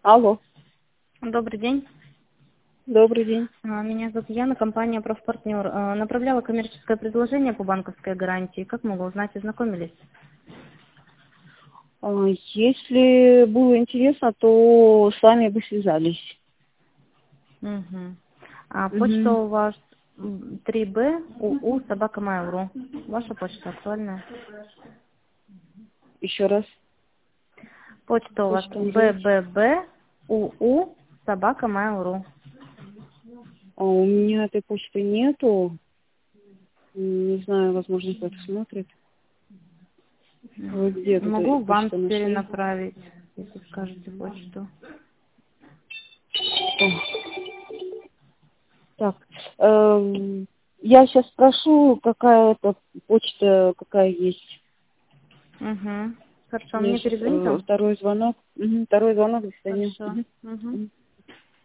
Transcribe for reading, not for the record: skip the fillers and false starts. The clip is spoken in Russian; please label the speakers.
Speaker 1: Алло,
Speaker 2: Добрый день.
Speaker 1: добрый день.
Speaker 2: Меня зовут Яна, компания «Профпартнер». Направляла коммерческое предложение по банковской гарантии. Как могу узнать, ознакомились?
Speaker 1: Если было интересно, то с вами бы связались.
Speaker 2: Угу. Почта
Speaker 1: Мгм.
Speaker 2: у вас 3b uu собака mail.ru. Ваша почта актуальная?
Speaker 1: Еще раз.
Speaker 2: Почта у вас
Speaker 1: Почту назовите.
Speaker 2: bbb uu собака mail.ru.
Speaker 1: У меня этой почты нету. Не знаю, возможно, кто-то смотрит. Вы где тут
Speaker 2: Могу вам
Speaker 1: почту нашли?
Speaker 2: перенаправить, если скажете почту.
Speaker 1: Так, я сейчас спрошу, какая это почта, какая есть.
Speaker 2: Угу. Хорошо,
Speaker 1: У меня
Speaker 2: мне
Speaker 1: сейчас
Speaker 2: перезвоните?
Speaker 1: второй звонок. Второй звонок, до свидания.
Speaker 2: Хорошо. Угу.